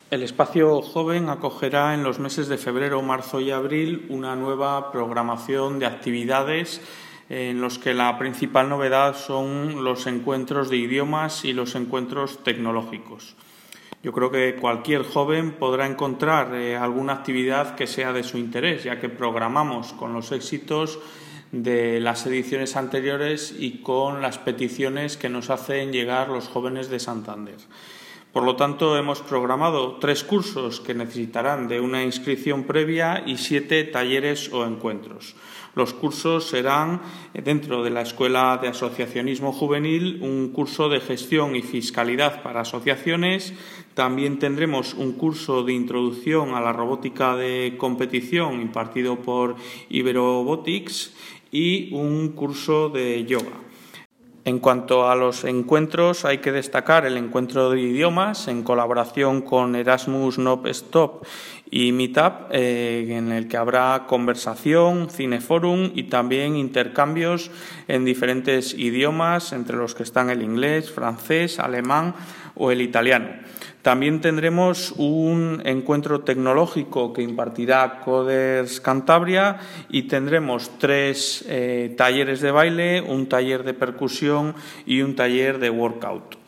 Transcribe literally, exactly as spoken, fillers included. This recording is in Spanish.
El Espacio Joven acogerá en los meses de febrero, marzo y abril una nueva programación de actividades en los que la principal novedad son los encuentros de idiomas y los encuentros tecnológicos. Yo creo que cualquier joven podrá encontrar eh, alguna actividad que sea de su interés, ya que programamos con los éxitos de las ediciones anteriores y con las peticiones que nos hacen llegar los jóvenes de Santander. Por lo tanto, hemos programado tres cursos que necesitarán de una inscripción previa y siete talleres o encuentros. Los cursos serán, dentro de la Escuela de Asociacionismo Juvenil, un curso de gestión y fiscalidad para asociaciones. También tendremos un curso de introducción a la robótica de competición impartido por Iberobotics y un curso de yoga. En cuanto a los encuentros, hay que destacar el encuentro de idiomas en colaboración con Erasmus Non-Stop y Meetup, eh, en el que habrá conversación, cineforum y también intercambios en diferentes idiomas, entre los que están el inglés, francés, alemán o el italiano. También tendremos un encuentro tecnológico que impartirá Coders Cantabria y tendremos tres eh, talleres de baile, un taller de percusión y un taller de workout.